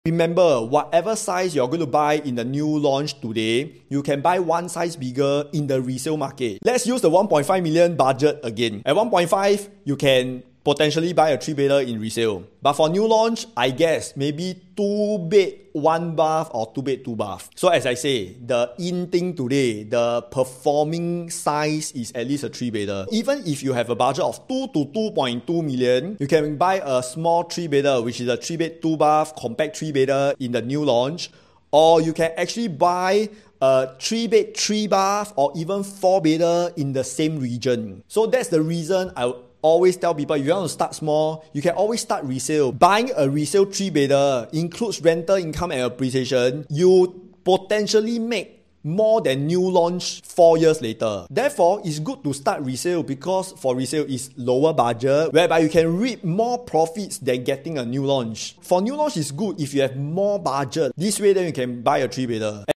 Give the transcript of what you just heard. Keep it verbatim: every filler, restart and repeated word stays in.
Remember, whatever size you're going to buy in the new launch today, you can buy one size bigger in the resale market. Let's use the one point five million budget again. At one point five, you can potentially buy a three bedder in resale. But for new launch, I guess maybe two bed, one bath or two bed, two bath. So as I say, the in thing today, the performing size is at least a three bedder. Even if you have a budget of two to two point two million, you can buy a small three bedder, which is a three bed, two bath, compact three bedder in the new launch. Or you can actually buy a three bed, three bath or even four bedder in the same region. So that's the reason I always tell people, if you want to start small, you can always start resale. Buying a resale three bedder includes rental income and appreciation. You potentially make more than new launch four years later. Therefore, it's good to start resale because for resale is lower budget, whereby you can reap more profits than getting a new launch. For new launch, it's good if you have more budget. This way, then you can buy a three bedder.